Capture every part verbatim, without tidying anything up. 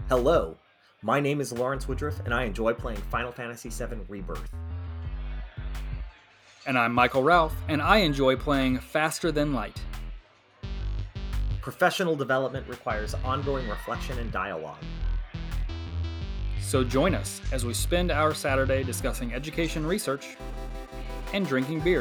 Hello, my name is Lawrence Woodruff, and I enjoy playing Final Fantasy seven Rebirth. And I'm Michael Ralph, and I enjoy playing Faster Than Light. Professional development requires ongoing reflection and dialogue. So join us as we spend our Saturday discussing education research and drinking beer.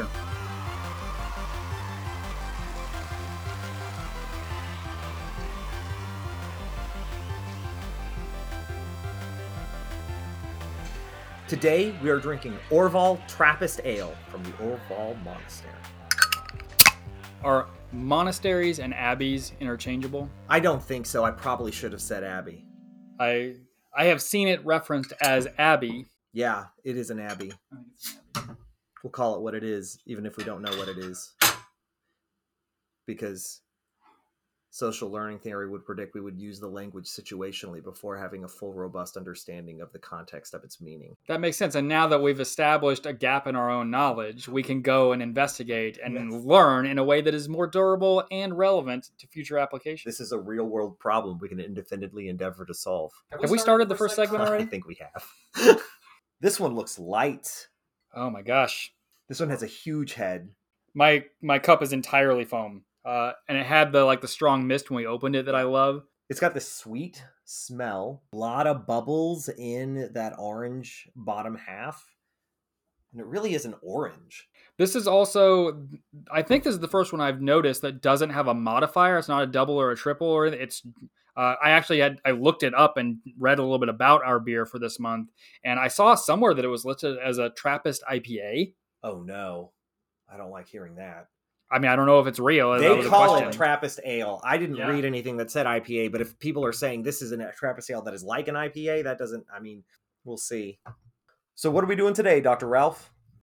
Today, we are drinking Orval Trappist Ale from the Orval Monastery. Are monasteries and abbeys interchangeable? I don't think so. I probably should have said abbey. I I have seen it referenced as abbey. Yeah, it is an abbey. We'll call it what it is, even if we don't know what it is. Because social learning theory would predict we would use the language situationally before having a full, robust understanding of the context of its meaning. That makes sense. And now that we've established a gap in our own knowledge, we can go and investigate and Yes. learn in a way that is more durable and relevant to future applications. This is a real-world problem we can independently endeavor to solve. Have we started the first segment I already? think we have. This one looks light. Oh my gosh. This one has a huge head. My my cup is entirely foam. Uh, and it had the like the strong mist when we opened it that I love. It's got this sweet smell. A lot of bubbles in that orange bottom half. And it really is an orange. This is also, I think this is the first one I've noticed that doesn't have a modifier. It's not a double or a triple, or it's. Uh, I actually had I looked it up and read a little bit about our beer for this month, and I saw somewhere that it was listed as a Trappist I P A. Oh no, I don't like hearing that. I mean, I don't know if it's real. That They was a call question. it Trappist Ale. I didn't Yeah. read anything that said I P A, but if people are saying this is a Trappist Ale that is like an I P A, that doesn't. I mean, we'll see. So what are we doing today, Doctor Ralph?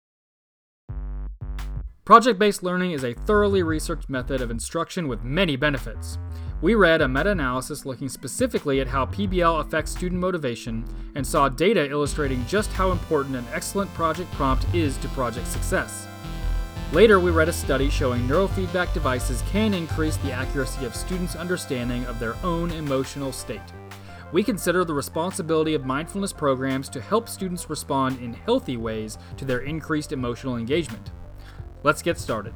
Project-based learning is a thoroughly researched method of instruction with many benefits. We read a meta-analysis looking specifically at how P B L affects student motivation and saw data illustrating just how important an excellent project prompt is to project success. Later, we read a study showing neurofeedback devices can increase the accuracy of students' understanding of their own emotional state. We consider the responsibility of mindfulness programs to help students respond in healthy ways to their increased emotional engagement. Let's get started.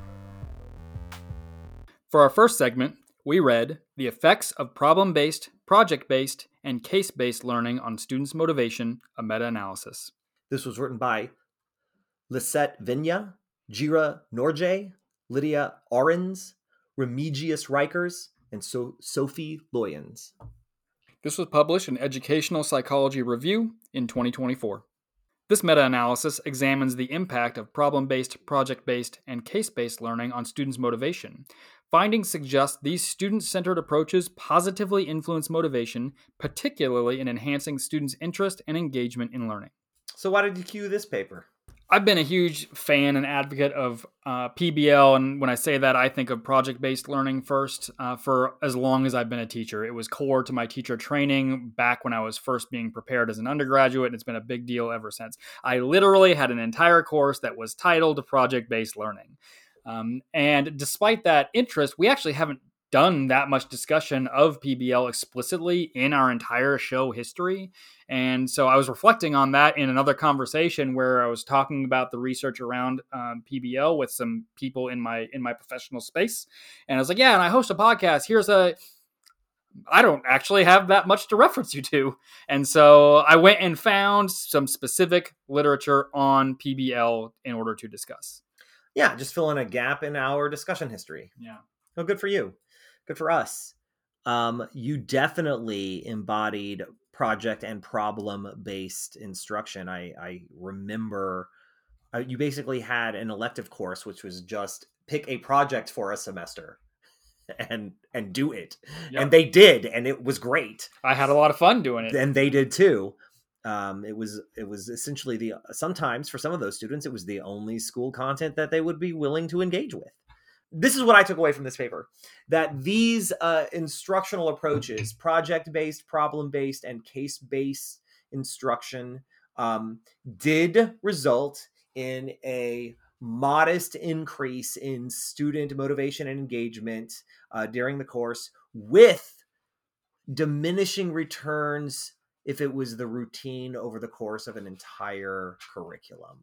For our first segment, we read The Effects of Problem-Based, Project-Based, and Case-Based Learning on Students' Motivation, a Meta-Analysis. This was written by Lisette Vinya, Jira Norje, Lydia Ahrens, Remigius Rikers, and so- Sophie Loyens. This was published in Educational Psychology Review in twenty twenty-four. This meta-analysis examines the impact of problem-based, project-based, and case-based learning on students' motivation. Findings suggest these student-centered approaches positively influence motivation, particularly in enhancing students' interest and engagement in learning. So why did you cue this paper? I've been a huge fan and advocate of uh, P B L, and when I say that, I think of project-based learning first. Uh, for as long as I've been a teacher, it was core to my teacher training back when I was first being prepared as an undergraduate, and it's been a big deal ever since. I literally had an entire course that was titled Project-Based Learning. Um, and despite that interest, we actually haven't done that much discussion of P B L explicitly in our entire show history. And so I was reflecting on that in another conversation where I was talking about the research around um, P B L with some people in my in my professional space. And I was like, yeah, and I host a podcast. Here's a, I don't actually have that much to reference you to. And so I went and found some specific literature on P B L in order to discuss. Yeah, just fill in a gap in our discussion history. Yeah. Oh, good for you. Good for us. Um, you definitely embodied project and problem-based instruction. I, I remember uh, you basically had an elective course, which was just pick a project for a semester and and do it. Yep. And they did, and it was great. I had a lot of fun doing it. And they did too. Um, it was it was essentially the sometimes for some of those students, it was the only school content that they would be willing to engage with. This is what I took away from this paper, that these uh, instructional approaches, project-based, problem-based, and case-based instruction um, did result in a modest increase in student motivation and engagement uh, during the course, with diminishing returns if it was the routine over the course of an entire curriculum.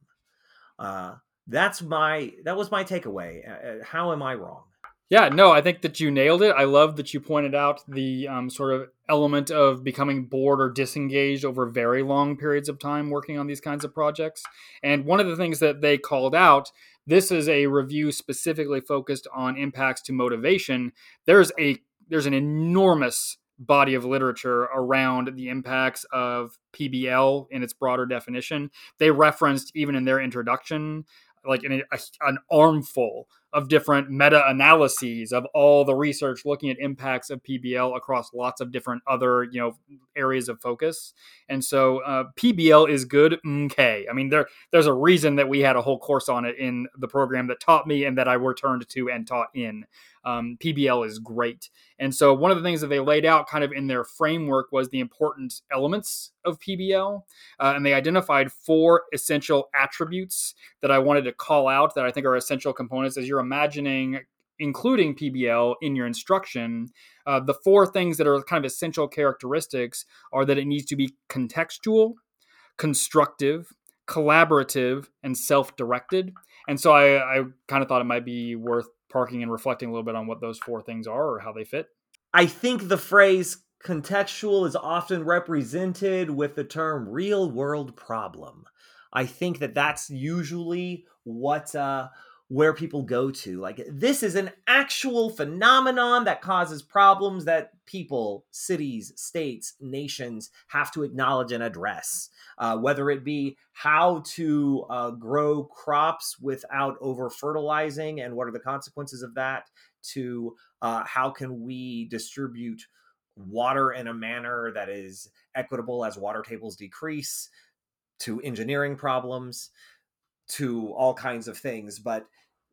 Uh, that's my that was my takeaway. Uh, how am I wrong? Yeah, no, I think that you nailed it. I love that you pointed out the um, sort of element of becoming bored or disengaged over very long periods of time working on these kinds of projects. And one of the things that they called out, this is a review specifically focused on impacts to motivation. There's a there's an enormous body of literature around the impacts of P B L in its broader definition. They referenced even in their introduction like an, a, an armful of different meta-analyses of all the research looking at impacts of P B L across lots of different other, you know, areas of focus. And so uh, P B L is good. Okay. I mean, there there's a reason that we had a whole course on it in the program that taught me and that I returned to and taught in. Um, P B L is great. And so one of the things that they laid out kind of in their framework was the important elements of P B L. Uh, and they identified four essential attributes that I wanted to call out that I think are essential components as you're imagining including P B L in your instruction. Uh, the four things that are kind of essential characteristics are that it needs to be contextual, constructive, collaborative, and self-directed. And so I, I kind of thought it might be worth parking and reflecting a little bit on what those four things are or how they fit. I think the phrase contextual is often represented with the term real world problem. I think that that's usually what uh, where people go to. Like, this is an actual phenomenon that causes problems that people, cities, states, nations have to acknowledge and address. Uh, whether it be how to uh, grow crops without over fertilizing and what are the consequences of that, to uh, how can we distribute water in a manner that is equitable as water tables decrease, to engineering problems, to all kinds of things. But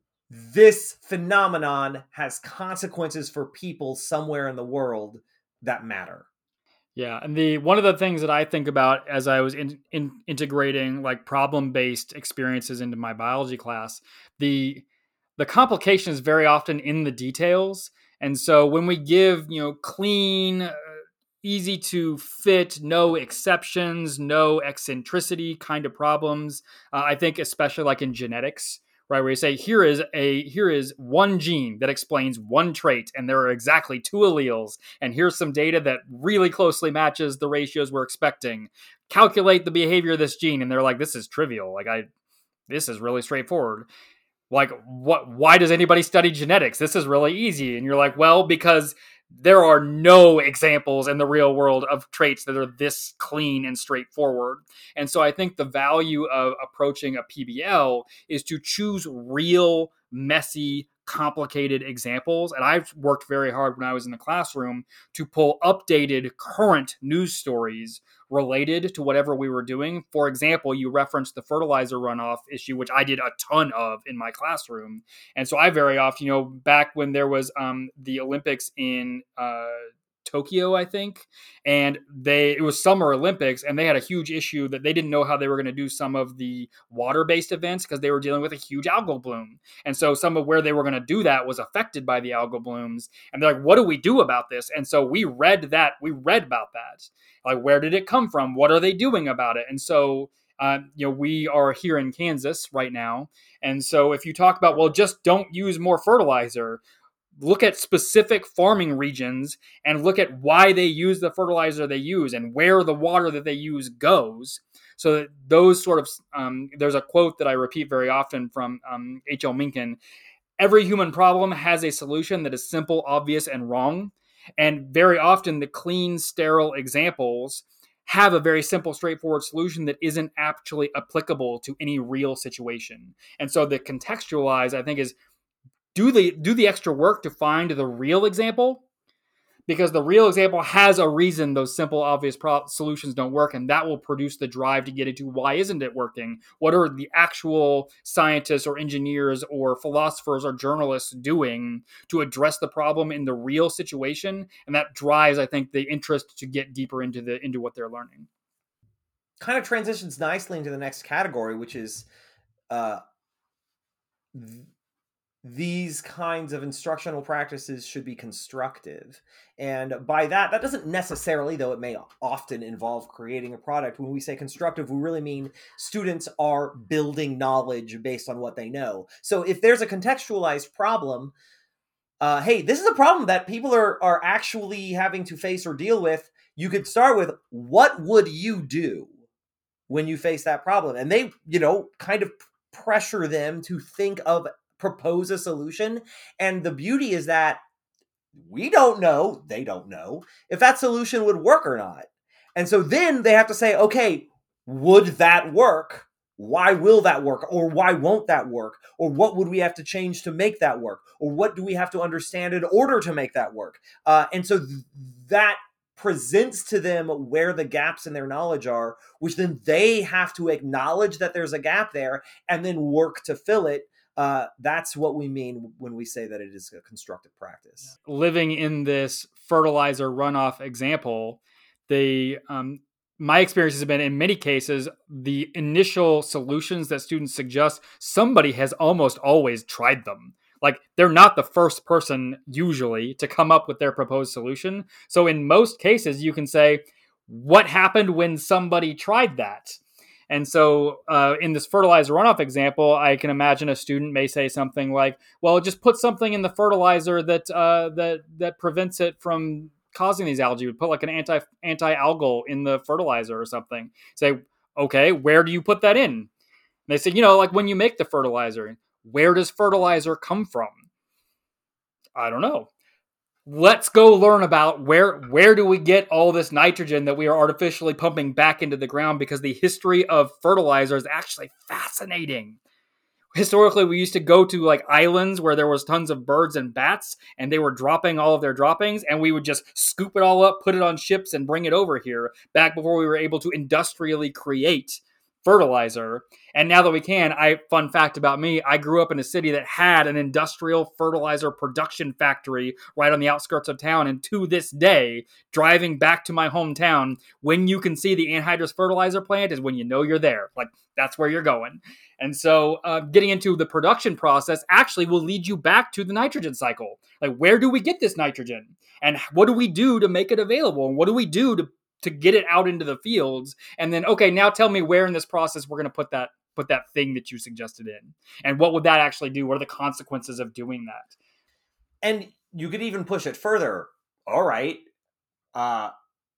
this phenomenon has consequences for people somewhere in the world that matter. Yeah, and the one of the things that I think about as I was in, in integrating like problem-based experiences into my biology class, the the complication is very often in the details. And so when we give, you know, clean, uh, easy to fit, no exceptions, no eccentricity kind of problems, uh, I think especially like in genetics, right, where you say here is a here is one gene that explains one trait and there are exactly two alleles and here's some data that really closely matches the ratios we're expecting. Calculate the behavior of this gene, and they're like, this is trivial. Like I this is really straightforward. Like, what? Why does anybody study genetics? This is really easy. And you're like, well, because there are no examples in the real world of traits that are this clean and straightforward. And so I think the value of approaching a P B L is to choose real, messy, complicated examples. And I've worked very hard when I was in the classroom to pull updated current news stories related to whatever we were doing. For example, you referenced the fertilizer runoff issue, which I did a ton of in my classroom. And so I very often, you know, back when there was um, the Olympics in uh, Tokyo, I think, and they it was Summer Olympics, and they had a huge issue that they didn't know how they were going to do some of the water-based events because they were dealing with a huge algal bloom. And so some of where they were going to do that was affected by the algal blooms. And they're like, what do we do about this? And so we read that, we read about that. Like, where did it come from? What are they doing about it? And so, uh, you know, we are here in Kansas right now. And so if you talk about, well, just don't use more fertilizer, look at specific farming regions and look at why they use the fertilizer they use and where the water that they use goes. So that those sort of, um, there's a quote that I repeat very often from um, H L Mencken. Every human problem has a solution that is simple, obvious, and wrong. And very often the clean, sterile examples have a very simple, straightforward solution that isn't actually applicable to any real situation. And so the contextualize, I think, is do the do the extra work to find the real example, because the real example has a reason those simple, obvious pro- solutions don't work, and that will produce the drive to get into why isn't it working? What are the actual scientists or engineers or philosophers or journalists doing to address the problem in the real situation? And that drives, I think, the interest to get deeper into the into what they're learning. Kind of transitions nicely into the next category, which is uh, these kinds of instructional practices should be constructive. And by that, that doesn't necessarily, though it may often involve creating a product. When we say constructive, we really mean students are building knowledge based on what they know. So if there's a contextualized problem, uh, hey, this is a problem that people are, are actually having to face or deal with. You could start with, what would you do when you face that problem? And they, you know, kind of pressure them to think of, propose a solution. And the beauty is that we don't know, they don't know, if that solution would work or not. And so then they have to say, okay, would that work? Why will that work? Or why won't that work? Or what would we have to change to make that work? Or what do we have to understand in order to make that work? Uh, and so th- that presents to them where the gaps in their knowledge are, which then they have to acknowledge that there's a gap there and then work to fill it. Uh, that's what we mean when we say that it is a constructive practice. Living in this fertilizer runoff example, the um, my experience has been, in many cases, the initial solutions that students suggest, somebody has almost always tried them. Like, they're not the first person usually to come up with their proposed solution. So in most cases, you can say, what happened when somebody tried that? And so uh, in this fertilizer runoff example, I can imagine a student may say something like, well, just put something in the fertilizer that uh, that that prevents it from causing these algae. We put like an anti anti-algal in the fertilizer or something. Say, okay, where do you put that in? And they say, you know, like when you make the fertilizer, where does fertilizer come from? I don't know. Let's go learn about where where do we get all this nitrogen that we are artificially pumping back into the ground, because the history of fertilizer is actually fascinating. Historically, we used to go to like islands where there was tons of birds and bats, and they were dropping all of their droppings, and we would just scoop it all up, put it on ships, and bring it over here, back before we were able to industrially create fertilizer. And now that we can, I fun fact about me, I grew up in a city that had an industrial fertilizer production factory right on the outskirts of town. And to this day, driving back to my hometown, when you can see the anhydrous fertilizer plant is when you know you're there. Like, that's where you're going. And so uh, getting into the production process actually will lead you back to the nitrogen cycle. Like, where do we get this nitrogen? And what do we do to make it available? And what do we do to to get it out into the fields? And then, okay, now tell me where in this process we're going to put that put that thing that you suggested in. And what would that actually do? What are the consequences of doing that? And you could even push it further. All right. Uh,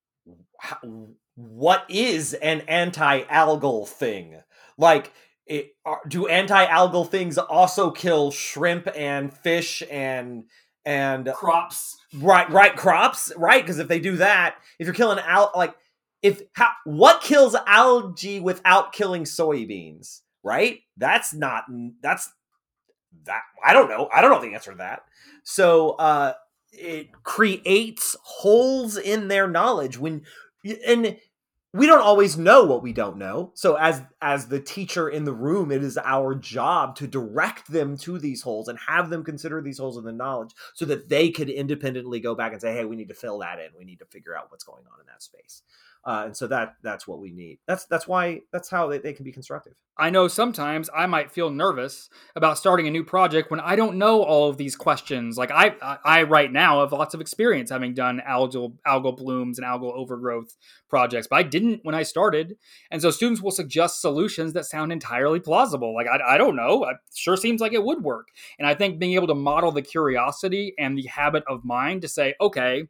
what is an anti-algal thing? Like, it, are, do anti-algal things also kill shrimp and fish and and crops? Right, right, crops, right? Because if they do that, if you're killing al, like, if how, what kills algae without killing soybeans, right? That's not that's that. I don't know. I don't know the answer to that. So uh, it creates holes in their knowledge when, and we don't always know what we don't know. So as as the teacher in the room, it is our job to direct them to these holes and have them consider these holes in the knowledge so that they could independently go back and say, hey, we need to fill that in. We need to figure out what's going on in that space. Uh, and so that that's what we need. That's that's why that's how they, they can be constructive. I know sometimes I might feel nervous about starting a new project when I don't know all of these questions. Like I, I right now have lots of experience having done algal, algal blooms and algal overgrowth projects, but I didn't when I started. And so students will suggest solutions that sound entirely plausible. Like, I, I don't know, it sure seems like it would work. And I think being able to model the curiosity and the habit of mind to say, okay,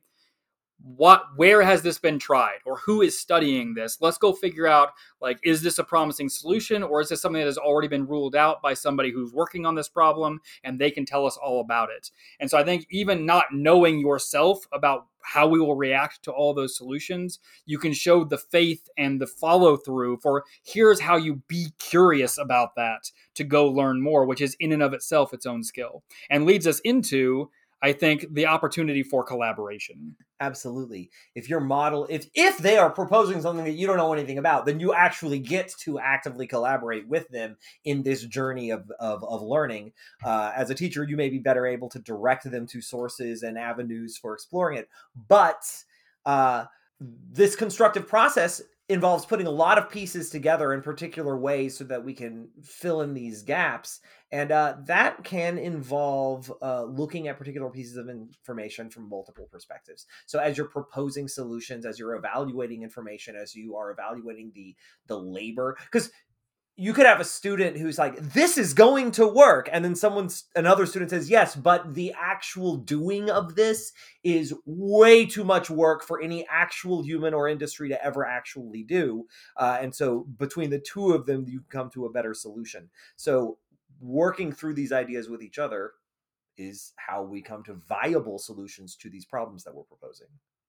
what, where has this been tried, or who is studying this? Let's go figure out, like, is this a promising solution, or is this something that has already been ruled out by somebody who's working on this problem and they can tell us all about it? And so I think even not knowing yourself about how we will react to all those solutions, you can show the faith and the follow through for here's how you be curious about that to go learn more, which is in and of itself its own skill, and leads us into, I think, the opportunity for collaboration. Absolutely. If your model, if if they are proposing something that you don't know anything about, then you actually get to actively collaborate with them in this journey of of, of learning. Uh, as a teacher, you may be better able to direct them to sources and avenues for exploring it. But uh, this constructive process, involves putting a lot of pieces together in particular ways so that we can fill in these gaps. And uh, that can involve uh, looking at particular pieces of information from multiple perspectives. So as you're proposing solutions, as you're evaluating information, as you are evaluating the the labor, because you could have a student who's like, this is going to work. And then someone's, another student says, yes, but the actual doing of this is way too much work for any actual human or industry to ever actually do. Uh, and so between the two of them, you come to a better solution. So working through these ideas with each other is how we come to viable solutions to these problems that we're proposing.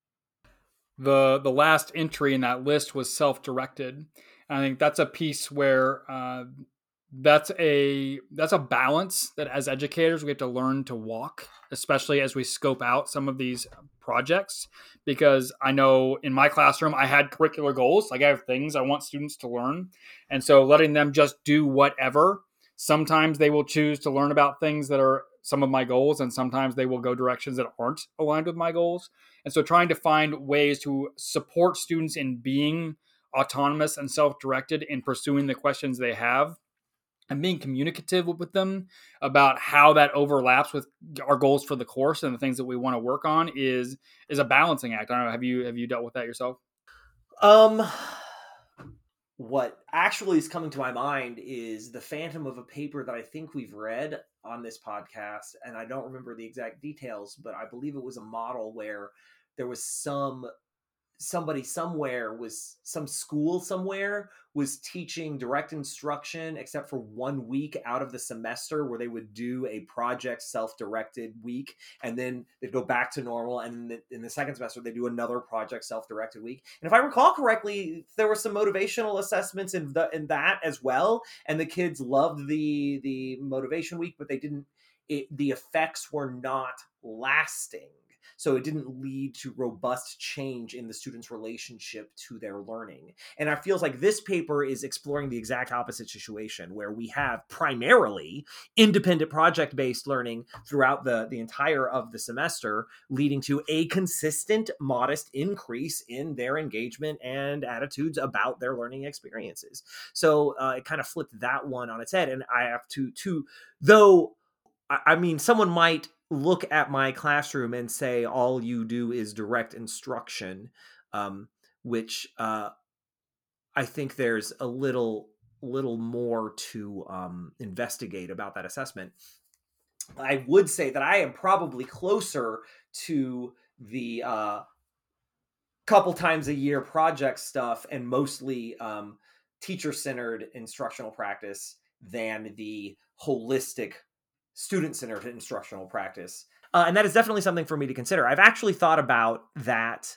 The the last entry in that list was self-directed. I think that's a piece where uh, that's a that's a balance that as educators we have to learn to walk, especially as we scope out some of these projects. Because I know in my classroom I had curricular goals, like I have things I want students to learn, and so letting them just do whatever. Sometimes they will choose to learn about things that are some of my goals, and sometimes they will go directions that aren't aligned with my goals. And so trying to find ways to support students in being autonomous and self-directed in pursuing the questions they have and being communicative with them about how that overlaps with our goals for the course and the things that we want to work on is is a balancing act. I don't know, have you have you dealt with that yourself? Um what actually is coming to my mind is the phantom of a paper that I think we've read on this podcast, and I don't remember the exact details, but I believe it was a model where there was some somebody somewhere was some school somewhere was teaching direct instruction except for one week out of the semester where they would do a project self-directed week, and then they'd go back to normal, and in the second semester they do another project self-directed week. And if I recall correctly, there were some motivational assessments in the in that as well, and the kids loved the the motivation week, but they didn't it, the effects were not lasting. So it didn't lead to robust change in the student's relationship to their learning. And I feels like this paper is exploring the exact opposite situation, where we have primarily independent project-based learning throughout the, the entire of the semester, leading to a consistent, modest increase in their engagement and attitudes about their learning experiences. So uh, it kind of flipped that one on its head. And I have to, to though, I, I mean, someone might look at my classroom and say all you do is direct instruction, um, which uh, I think there's a little little more to um, investigate about that assessment. I would say that I am probably closer to the uh, couple times a year project stuff and mostly um, teacher-centered instructional practice than the holistic student-centered instructional practice. Uh, and that is definitely something for me to consider. I've actually thought about that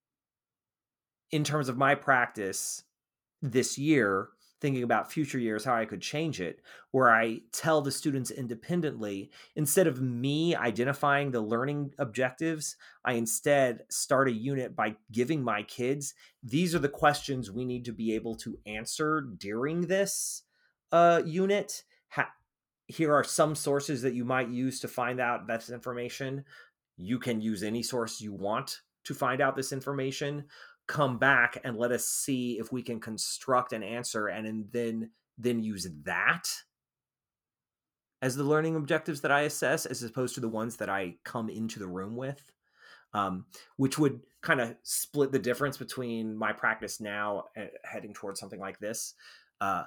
in terms of my practice this year, thinking about future years, how I could change it, where I tell the students independently, instead of me identifying the learning objectives, I instead start a unit by giving my kids, these are the questions we need to be able to answer during this uh, unit. Ha- Here are some sources that you might use to find out this information. You can use any source you want to find out this information. Come back and let us see if we can construct an answer, and then then use that as the learning objectives that I assess, as opposed to the ones that I come into the room with, um, which would kind of split the difference between my practice now and heading towards something like this. Uh,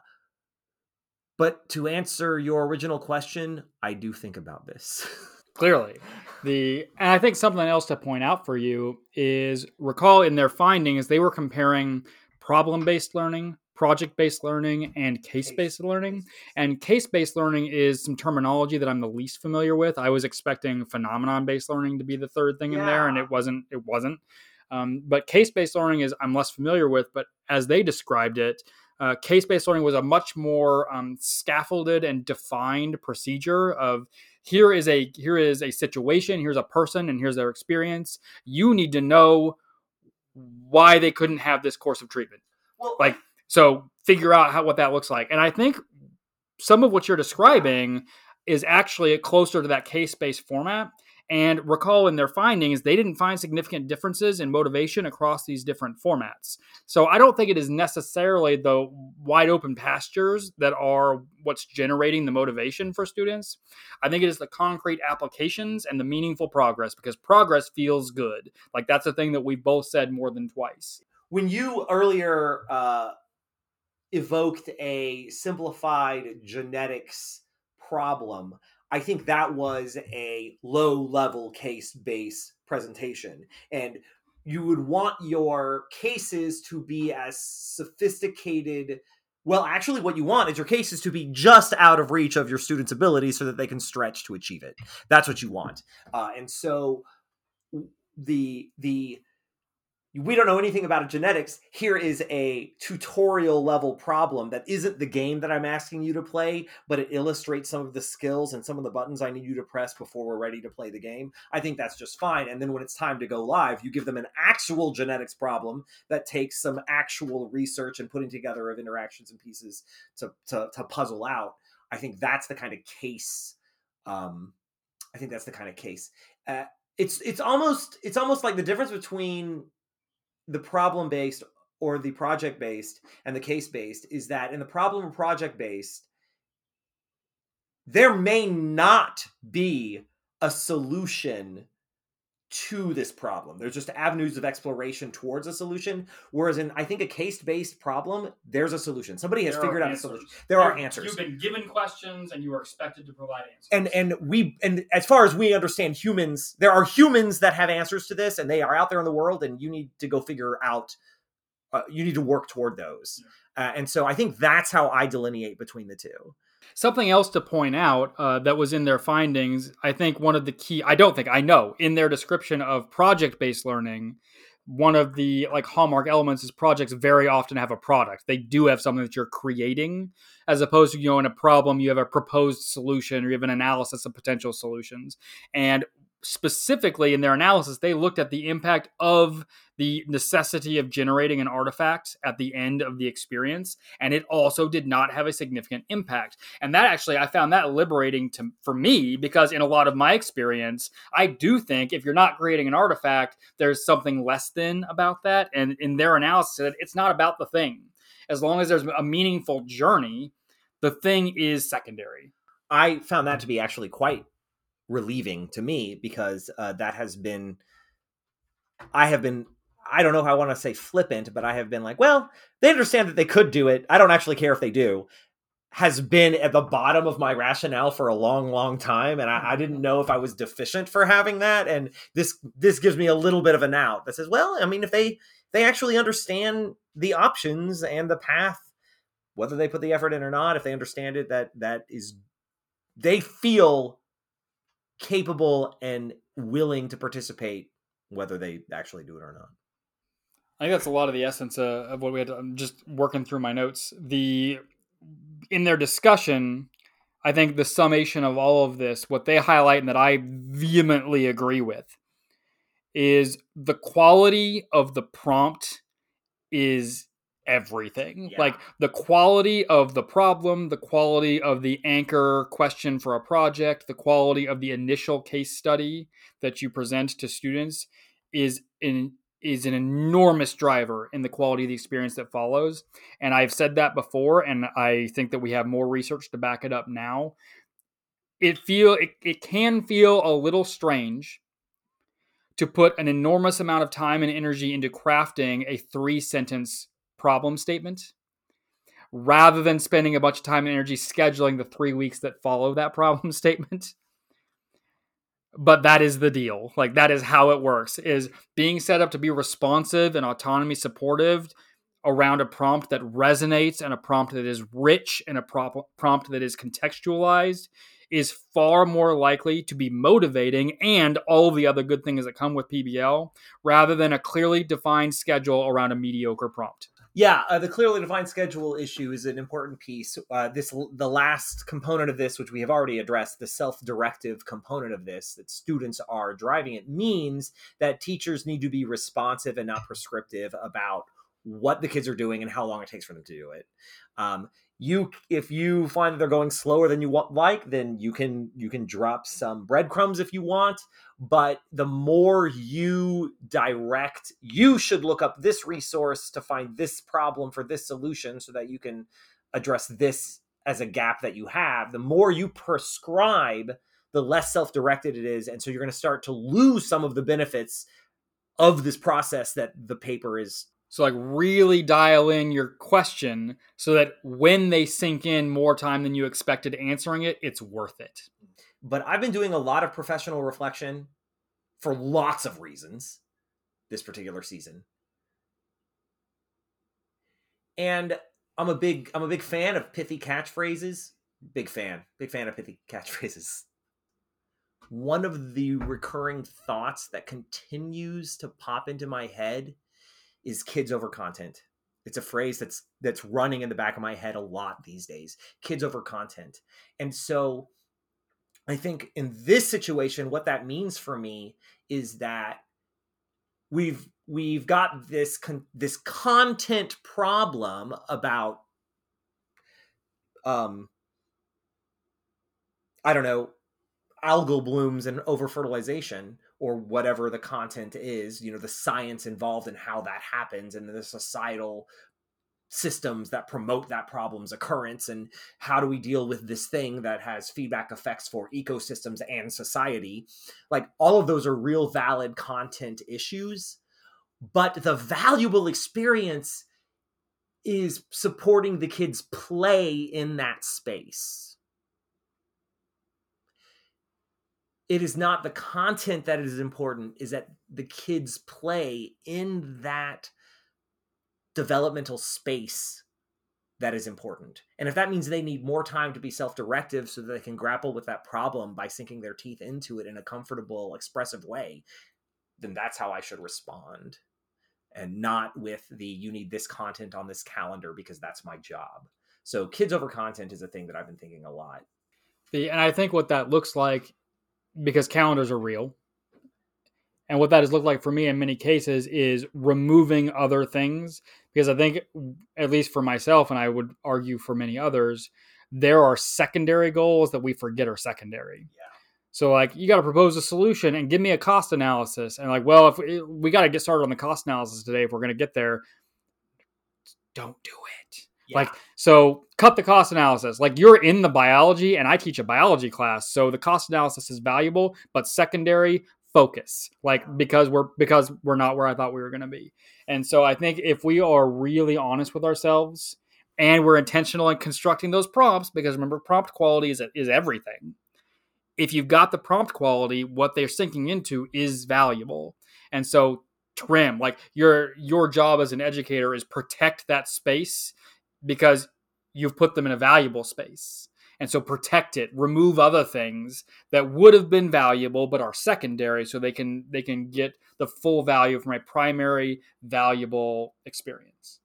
But to answer your original question, I do think about this. Clearly. The and I think something else to point out for you is, recall in their findings, they were comparing problem-based learning, project-based learning, and case-based learning. And case-based learning is some terminology that I'm the least familiar with. I was expecting phenomenon-based learning to be the third thing yeah. in there, and it wasn't. It wasn't. Um, but case-based learning is I'm less familiar with, but as they described it, Uh, case-based learning was a much more um, scaffolded and defined procedure of here is a here is a situation, here's a person, and here's their experience. You need to know why they couldn't have this course of treatment. Well, like, so figure out how what that looks like. And I think some of what you're describing is actually closer to that case-based format. And recall in their findings, they didn't find significant differences in motivation across these different formats. So I don't think it is necessarily the wide open pastures that are what's generating the motivation for students. I think it is the concrete applications and the meaningful progress, because progress feels good. Like that's a thing that we've both said more than twice. When you earlier uh, evoked a simplified genetics problem, I think that was a low-level case-based presentation. And you would want your cases to be as sophisticated. Well, actually, what you want is your cases to be just out of reach of your students' abilities so that they can stretch to achieve it. That's what you want. Uh, and so the the we don't know anything about genetics. Here is a tutorial level problem that isn't the game that I'm asking you to play, but it illustrates some of the skills and some of the buttons I need you to press before we're ready to play the game. I think that's just fine. And then when it's time to go live, you give them an actual genetics problem that takes some actual research and putting together of interactions and pieces to, to, to puzzle out. I think that's the kind of case. Um, I think that's the kind of case. Uh, it's, it's almost, it's almost like the difference between the problem-based or the project-based and the case-based is that in the problem or project-based, there may not be a solution to this problem. There's just avenues of exploration towards a solution. Whereas in, I think, a case-based problem, there's a solution. Somebody has there figured out answers. a solution. There You're, are answers. You've been given questions and you are expected to provide answers. And and we and as far as we understand humans, there are humans that have answers to this, and they are out there in the world, and you need to go figure out, uh, you need to work toward those. Yeah. Uh, and so I think that's how I delineate between the two. Something else to point out uh, that was in their findings, I think one of the key, I don't think, I know, in their description of project-based learning, one of the like hallmark elements is projects very often have a product. They do have something that you're creating, as opposed to, you know, in a problem, you have a proposed solution or you have an analysis of potential solutions. And specifically in their analysis, they looked at the impact of the necessity of generating an artifact at the end of the experience, and it also did not have a significant impact. And that actually, I found that liberating to, for me, because in a lot of my experience, I do think if you're not creating an artifact, there's something less than about that. And in their analysis, it's not about the thing. As long as there's a meaningful journey, the thing is secondary. I found that to be actually quite relieving to me, because uh, that has been, I have been, I don't know how I want to say flippant, but I have been like, well, they understand that they could do it. I don't actually care if they do, has been at the bottom of my rationale for a long, long time. And I, I didn't know if I was deficient for having that. And this, this gives me a little bit of an out that says, well, I mean, if they, they actually understand the options and the path, whether they put the effort in or not, if they understand it, that that is, they feel capable and willing to participate, whether they actually do it or not. I think that's a lot of the essence uh, of what we had to, I'm just working through my notes. The in their discussion, I think the summation of all of this, what they highlight and that I vehemently agree with, is the quality of the prompt is everything. Yeah. Like the quality of the problem, the quality of the anchor question for a project, the quality of the initial case study that you present to students is in is an enormous driver in the quality of the experience that follows. And I've said that before, and I think that we have more research to back it up now. It feel it, it can feel a little strange to put an enormous amount of time and energy into crafting a three-sentence problem statement rather than spending a bunch of time and energy scheduling the three weeks that follow that problem statement. But that is the deal. Like, that is how it works, is being set up to be responsive and autonomy supportive around a prompt that resonates and a prompt that is rich and a prompt prompt that is contextualized is far more likely to be motivating, and all the other good things that come with P B L, rather than a clearly defined schedule around a mediocre prompt. Yeah, uh, the clearly defined schedule issue is an important piece. Uh, this the last component of this, which we have already addressed, the self-directive component of this, that students are driving it, means that teachers need to be responsive and not prescriptive about what the kids are doing and how long it takes for them to do it. Um, you, if you find that they're going slower than you want, like, then you can, you can drop some breadcrumbs if you want, but the more you direct, you should look up this resource to find this problem for this solution so that you can address this as a gap that you have. The more you prescribe, the less self-directed it is. And so you're going to start to lose some of the benefits of this process that the paper is. So like really dial in your question so that when they sink in more time than you expected answering it, it's worth it. But I've been doing a lot of professional reflection for lots of reasons this particular season. And I'm a big, I'm a big fan of pithy catchphrases. Big fan, big fan of pithy catchphrases. One of the recurring thoughts that continues to pop into my head is kids over content. It's a phrase that's that's running in the back of my head a lot these days. Kids over content. And so I think in this situation, what that means for me is that we've we've got this con- this content problem about um I don't know, algal blooms and over-fertilization, or whatever the content is, you know, the science involved in how that happens and the societal systems that promote that problem's occurrence, and how do we deal with this thing that has feedback effects for ecosystems and society. Like, all of those are real valid content issues, but the valuable experience is supporting the kids' play in that space. It is not the content that is important, is that the kids play in that developmental space that is important. And if that means they need more time to be self-directive so that they can grapple with that problem by sinking their teeth into it in a comfortable, expressive way, then that's how I should respond. And not with the, you need this content on this calendar because that's my job. So kids over content is a thing that I've been thinking a lot. The, and I think what that looks like, because calendars are real. And what that has looked like for me in many cases is removing other things. Because I think, at least for myself, and I would argue for many others, there are secondary goals that we forget are secondary. Yeah. So like, you got to propose a solution and give me a cost analysis. And like, well, if we, we got to get started on the cost analysis today, if we're going to get there, don't do it. Yeah. Like, so cut the cost analysis. Like, you're in the biology and I teach a biology class. So the cost analysis is valuable, but secondary focus, like, because we're, because we're not where I thought we were going to be. And so I think if we are really honest with ourselves and we're intentional in constructing those prompts, because remember, prompt quality is, is everything. If you've got the prompt quality, what they're sinking into is valuable. And so trim, like your, your job as an educator is protect that space, because you've put them in a valuable space. And so protect it, remove other things that would have been valuable but are secondary, so they can they can get the full value from a primary valuable experience.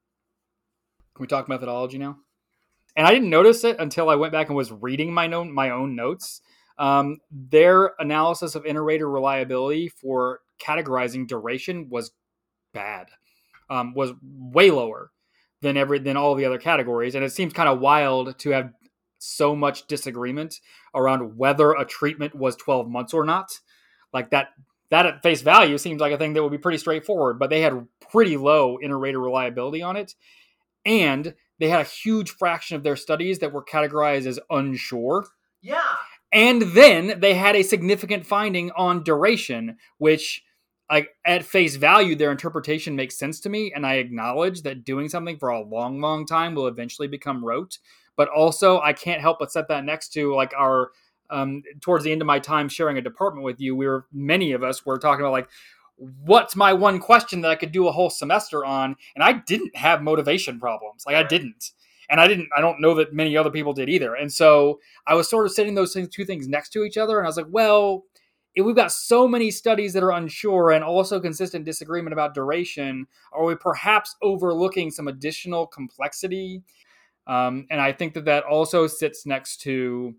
Can we talk methodology now? And I didn't notice it until I went back and was reading my own, my own notes. Um, their analysis of inter-rater reliability for categorizing duration was bad, um, was way lower than every than all the other categories. And it seems kind of wild to have so much disagreement around whether a treatment was twelve months or not. Like that, that at face value seems like a thing that would be pretty straightforward, but they had pretty low inter-rater reliability on it. And they had a huge fraction of their studies that were categorized as unsure. Yeah. And then they had a significant finding on duration, which, like, at face value, their interpretation makes sense to me. And I acknowledge that doing something for a long, long time will eventually become rote. But also, I can't help but set that next to, like, our, um, towards the end of my time sharing a department with you, we were, many of us were talking about, like, what's my one question that I could do a whole semester on? And I didn't have motivation problems. Like, right. I didn't. And I didn't, I don't know that many other people did either. And so I was sort of setting those things, two things next to each other. And I was like, well, if we've got so many studies that are unsure and also consistent disagreement about duration, are we perhaps overlooking some additional complexity? Um, and I think that that also sits next to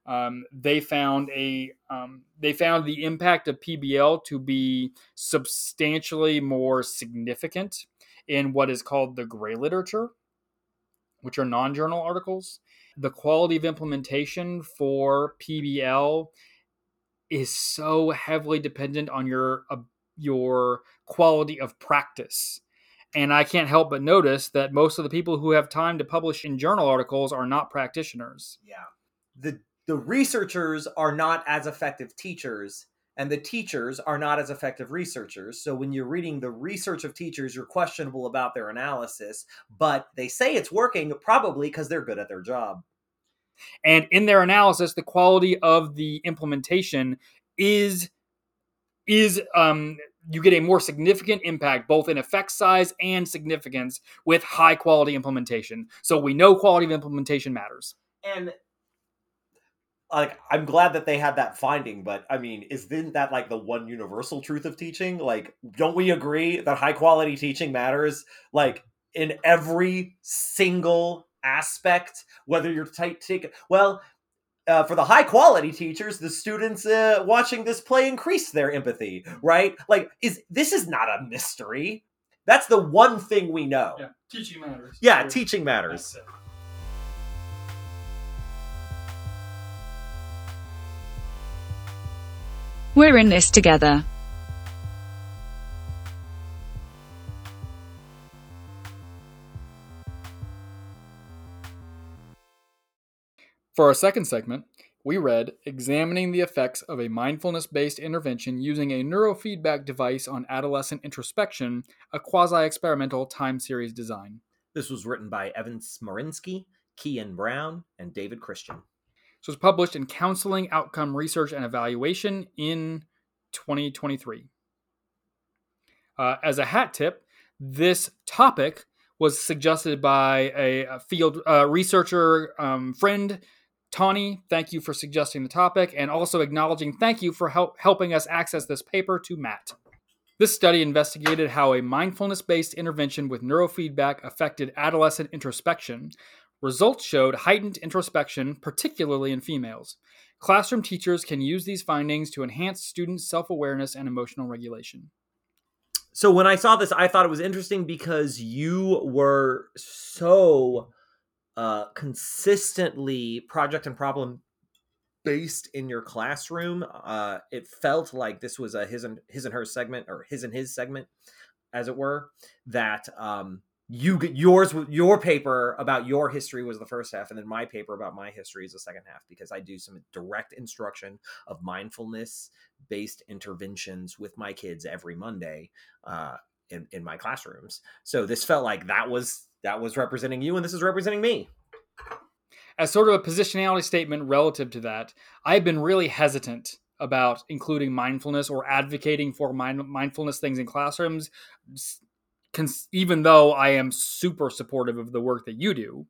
Um, they found a um, they found the impact of P B L to be substantially more significant in what is called the gray literature, which are non-journal articles. The quality of implementation for P B L is so heavily dependent on your uh, your quality of practice. And I can't help but notice that most of the people who have time to publish in journal articles are not practitioners. Yeah. The the researchers are not as effective teachers, and the teachers are not as effective researchers. So when you're reading the research of teachers, you're questionable about their analysis, but they say it's working probably because they're good at their job. And in their analysis, the quality of the implementation is is um, you get a more significant impact both in effect size and significance with high quality implementation. So we know quality of implementation matters. And like, I'm glad that they had that finding, but I mean, isn't that like the one universal truth of teaching? Like, don't we agree that high quality teaching matters? Like, in every single aspect, whether you're tight take well, uh, for the high quality teachers, the students uh, watching this play increase their empathy, right? Like, is this is not a mystery? That's the one thing we know. Yeah, teaching matters. Yeah, so, teaching matters. We're in this together. For our second segment, we read Examining the Effects of a Mindfulness-Based Intervention Using a Neurofeedback Device on Adolescent Introspection, a quasi-experimental time series design. This was written by Evan Smorinsky, Kian Brown, and David Christian. So it was published in Counseling, Outcome Research, and Evaluation in twenty twenty-three. Uh, as a hat tip, this topic was suggested by a, a field uh, researcher um, friend, Tawny. Thank you for suggesting the topic, and also acknowledging thank you for help, helping us access this paper to Matt. This study investigated how a mindfulness-based intervention with neurofeedback affected adolescent introspection. Results showed heightened introspection, particularly in females. Classroom teachers can use these findings to enhance students' self-awareness and emotional regulation. So when I saw this, I thought it was interesting because you were so uh, consistently project and problem based in your classroom. Uh, it felt like this was a his and his and her segment, or his and his segment, as it were, that um, you yours your paper about your history was the first half, and then my paper about my history is the second half, because I do some direct instruction of mindfulness based interventions with my kids every Monday uh, in, in my classrooms. So this felt like that was that was representing you, and this is representing me. As sort of a positionality statement relative to that, I've been really hesitant about including mindfulness or advocating for mind, mindfulness things in classrooms, even though I am super supportive of the work that you do.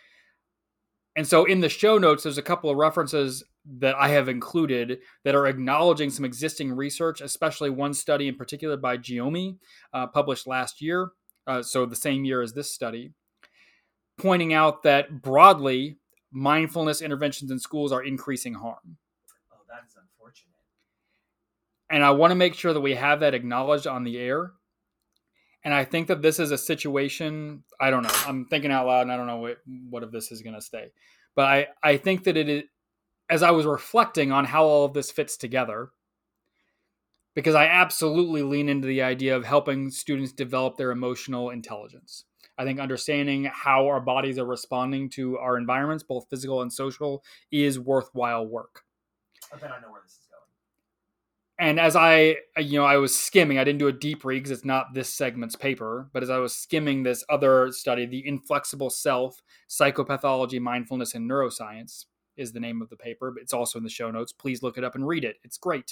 And so in the show notes, there's a couple of references that I have included that are acknowledging some existing research, especially one study in particular by Giomi, uh, published last year, uh, so the same year as this study, pointing out that broadly, mindfulness interventions in schools are increasing harm. Oh, that is unfortunate. And I want to make sure that we have that acknowledged on the air. And I think that this is a situation, I don't know, I'm thinking out loud and I don't know what, what of this is going to stay. But I, I think that it is, as I was reflecting on how all of this fits together, because I absolutely lean into the idea of helping students develop their emotional intelligence. I think understanding how our bodies are responding to our environments, both physical and social, is worthwhile work. I bet I know where this is going. And as I, you know, I was skimming, I didn't do a deep read because it's not this segment's paper, but as I was skimming this other study, The Inflexible Self, Psychopathology, Mindfulness, and Neuroscience is the name of the paper, but it's also in the show notes. Please look it up and read it. It's great.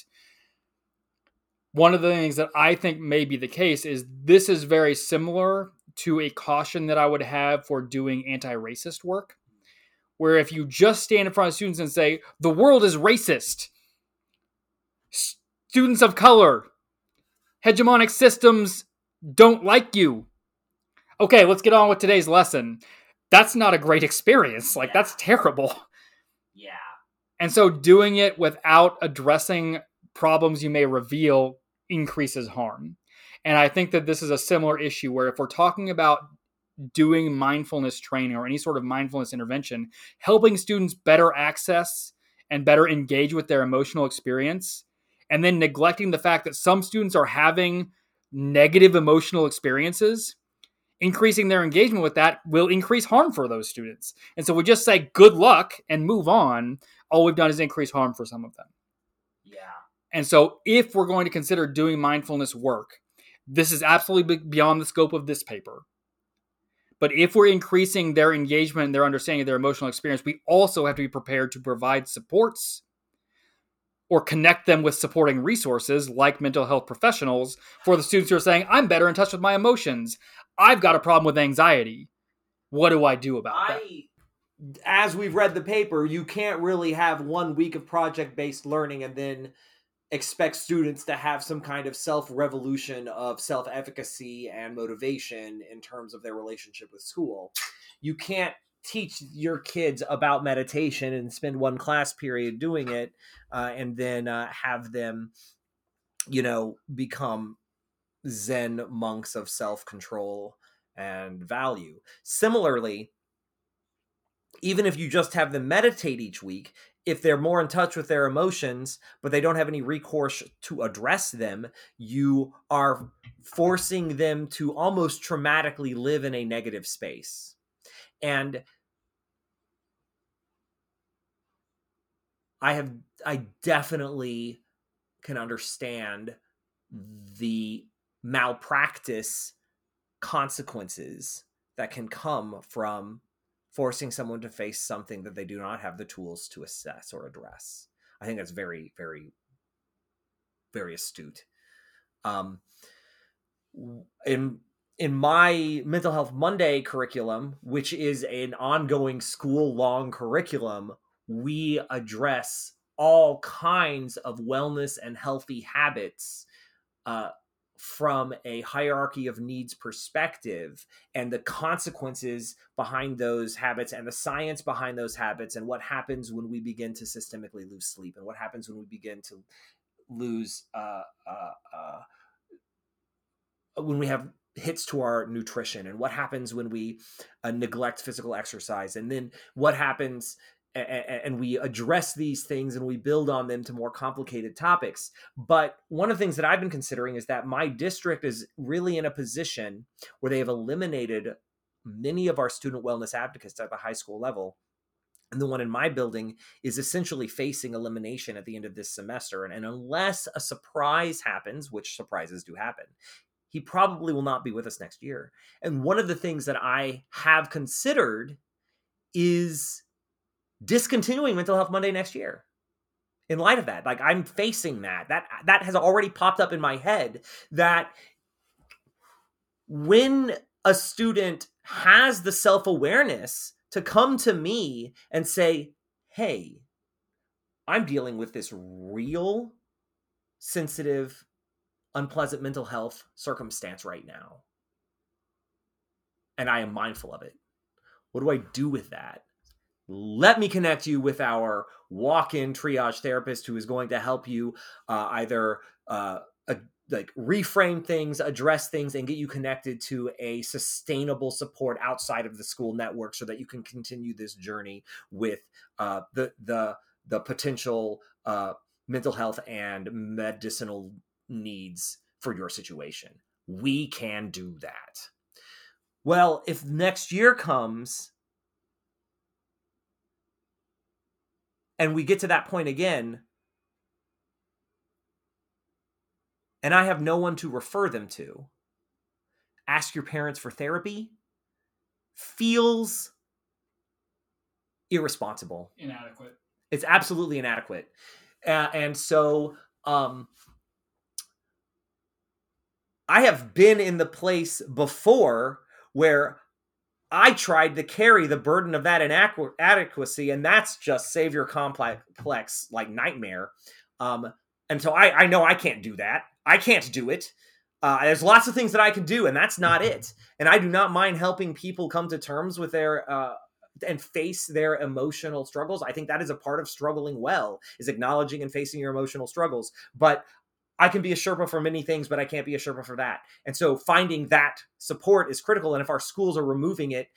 One of the things that I think may be the case is this is very similar to a caution that I would have for doing anti-racist work, where if you just stand in front of students and say, the world is racist, students of color, hegemonic systems don't like you. Okay, let's get on with today's lesson. That's not a great experience. Like, yeah. That's terrible. Yeah. And so doing it without addressing problems you may reveal increases harm. And I think that this is a similar issue where if we're talking about doing mindfulness training or any sort of mindfulness intervention, helping students better access and better engage with their emotional experience, and then neglecting the fact that some students are having negative emotional experiences, increasing their engagement with that will increase harm for those students. And so we just say good luck and move on. All we've done is increase harm for some of them. Yeah. And so if we're going to consider doing mindfulness work, this is absolutely beyond the scope of this paper. But if we're increasing their engagement and their understanding of their emotional experience, we also have to be prepared to provide supports or connect them with supporting resources like mental health professionals for the students who are saying, I'm better in touch with my emotions. I've got a problem with anxiety. What do I do about I, that? As we've read the paper, you can't really have one week of project-based learning and then expect students to have some kind of self-revolution of self-efficacy and motivation in terms of their relationship with school. You can't teach your kids about meditation and spend one class period doing it uh, and then uh, have them, you know, become Zen monks of self-control and value. Similarly, even if you just have them meditate each week, if they're more in touch with their emotions, but they don't have any recourse to address them, you are forcing them to almost traumatically live in a negative space. And I have, I definitely can understand the malpractice consequences that can come from forcing someone to face something that they do not have the tools to assess or address. I think that's very, very, very astute. Um, in in my Mental Health Monday curriculum, which is an ongoing school-long curriculum, we address all kinds of wellness and healthy habits uh, from a hierarchy of needs perspective, and the consequences behind those habits and the science behind those habits, and what happens when we begin to systemically lose sleep, and what happens when we begin to lose uh, uh, uh, when we have hits to our nutrition, and what happens when we uh, neglect physical exercise, and then what happens and we address these things and we build on them to more complicated topics. But one of the things that I've been considering is that my district is really in a position where they have eliminated many of our student wellness advocates at the high school level. And the one in my building is essentially facing elimination at the end of this semester. And, and unless a surprise happens, which surprises do happen, he probably will not be with us next year. And one of the things that I have considered is discontinuing Mental Health Monday next year. In light of that, like I'm facing that, that, that has already popped up in my head, that when a student has the self-awareness to come to me and say, hey, I'm dealing with this real, sensitive, unpleasant mental health circumstance right now, and I am mindful of it. What do I do with that? Let me connect you with our walk-in triage therapist who is going to help you uh, either uh, uh, like reframe things, address things, and get you connected to a sustainable support outside of the school network so that you can continue this journey with uh, the the the potential uh, mental health and medicinal needs for your situation. We can do that. Well, if next year comes and we get to that point again, and I have no one to refer them to, ask your parents for therapy feels irresponsible. Inadequate. It's absolutely inadequate. Uh, and so um, I have been in the place before where I tried to carry the burden of that inadequacy, and that's just savior complex, like nightmare. Um, and so I, I know I can't do that. I can't do it. Uh, there's lots of things that I can do, and that's not it. And I do not mind helping people come to terms with their uh, and face their emotional struggles. I think that is a part of struggling well, is acknowledging and facing your emotional struggles. But I can be a Sherpa for many things, but I can't be a Sherpa for that. And so finding that support is critical. And if our schools are removing it,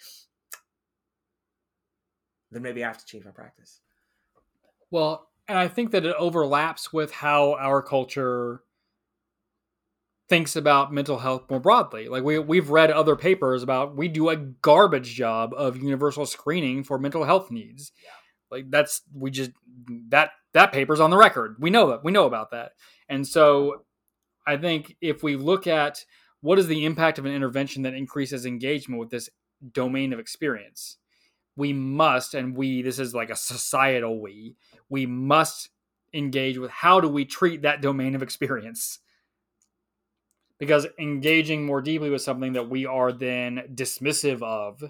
then maybe I have to change my practice. Well, and I think that it overlaps with how our culture thinks about mental health more broadly. Like we, we've read other papers about, we do a garbage job of universal screening for mental health needs. Yeah. Like that's, we just, that, that paper's on the record. We know that, we know about that. And so I think if we look at what is the impact of an intervention that increases engagement with this domain of experience, we must, and we, this is like a societal we, we must engage with how do we treat that domain of experience? Because engaging more deeply with something that we are then dismissive of,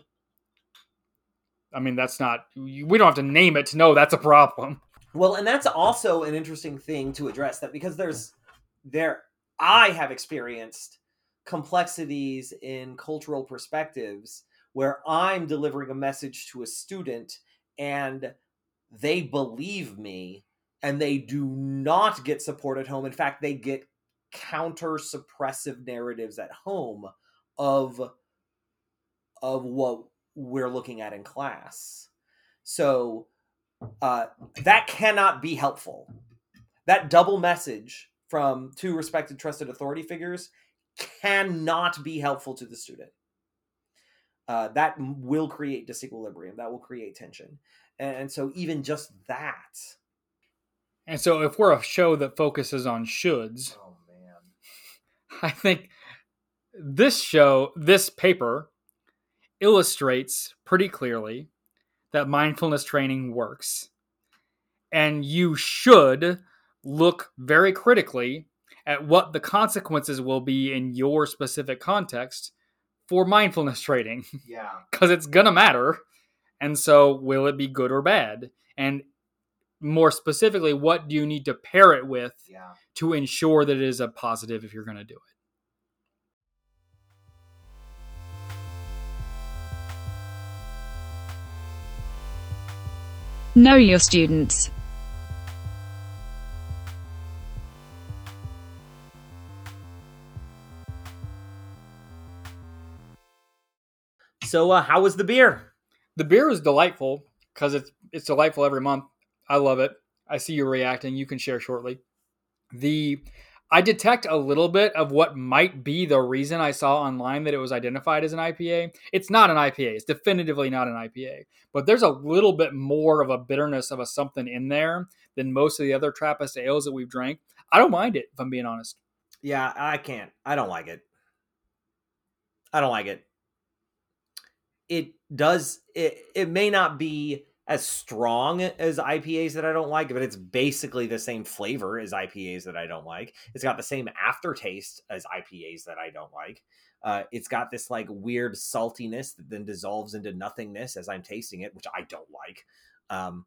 I mean, that's not, we don't have to name it to know that's a problem. Well, and that's also an interesting thing to address, that because there's, there, I have experienced complexities in cultural perspectives where I'm delivering a message to a student and they believe me and they do not get support at home. In fact, they get counter suppressive narratives at home of of what we're looking at in class. So uh, that cannot be helpful. That double message from two respected, trusted authority figures cannot be helpful to the student. Uh, that will create disequilibrium. That will create tension. And, and so even just that. And so if we're a show that focuses on shoulds, Oh, man. I think this show, this paper, illustrates pretty clearly that mindfulness training works. And you should look very critically at what the consequences will be in your specific context for mindfulness training. Yeah. Because it's going to matter. And so will it be good or bad? And more specifically, what do you need to pair it with Yeah. to ensure that it is a positive if you're going to do it? Know your students. So uh, how was the beer? The beer is delightful because it's it's delightful every month. I love it. I see you reacting. You can share shortly. The I detect a little bit of what might be the reason I saw online that it was identified as an I P A. It's not an I P A. It's definitively not an I P A. But there's a little bit more of a bitterness of a something in there than most of the other Trappist ales that we've drank. I don't mind it, if I'm being honest. Yeah, I can't. I don't like it. I don't like it. It does, it, it may not be as strong as I P As that I don't like, but it's basically the same flavor as I P As that I don't like. It's got the same aftertaste as I P As that I don't like. Uh, it's got this like weird saltiness that then dissolves into nothingness as I'm tasting it, which I don't like. Um,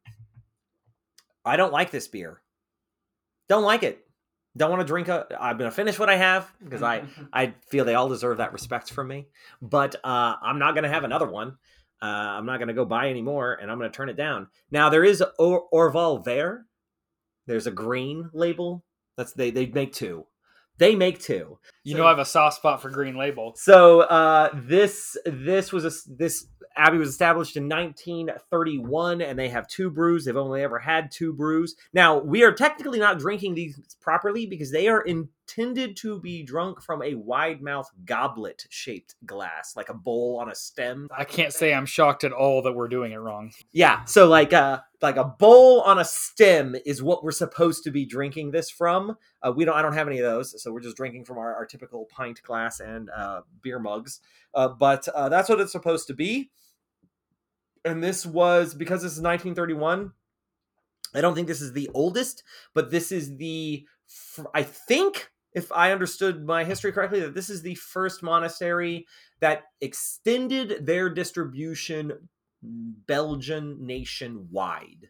I don't like this beer. Don't like it. Don't want to drink a, I'm going to finish what I have because I, I feel they all deserve that respect from me, but uh, I'm not going to have another one. Uh, I'm not going to go buy any more, and I'm going to turn it down. Now there is or- Orval Vert. There's a green label. That's they, they make two. They make two. You So- know I have a soft spot for Green Label. So uh, this this was a, this Abbey was established in nineteen thirty-one, and they have two brews. They've only ever had two brews. Now we are technically not drinking these properly because they are intended to be drunk from a wide mouth goblet shaped glass, like a bowl on a stem. I can't say I'm shocked at all that we're doing it wrong. Yeah, so like a like a bowl on a stem is what we're supposed to be drinking this from. Uh, we don't. I don't have any of those, so we're just drinking from our, our typical pint glass and uh, beer mugs. Uh, but uh, that's what it's supposed to be. And this was, because this is nineteen thirty-one. I don't think this is the oldest, but this is the. I think, if I understood my history correctly, that this is the first monastery that extended their distribution Belgian nationwide.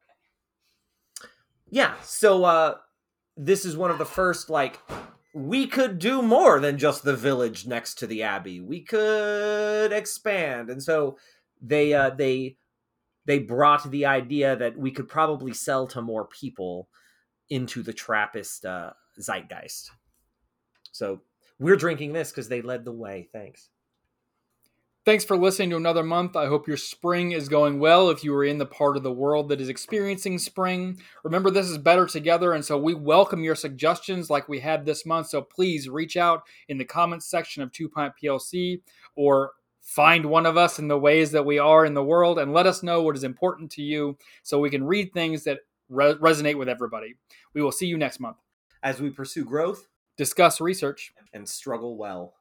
Yeah, so uh, this is one of the first, like, we could do more than just the village next to the abbey. We could expand. And so they uh, they they brought the idea that we could probably sell to more people into the Trappist uh, zeitgeist. So we're drinking this because they led the way. Thanks. Thanks for listening to another month. I hope your spring is going well if you are in the part of the world that is experiencing spring. Remember, this is Better Together, and so we welcome your suggestions like we had this month. So please reach out in the comments section of Two Pint P L C, or find one of us in the ways that we are in the world and let us know what is important to you so we can read things that re- resonate with everybody. We will see you next month As we pursue growth, discuss research, and struggle well.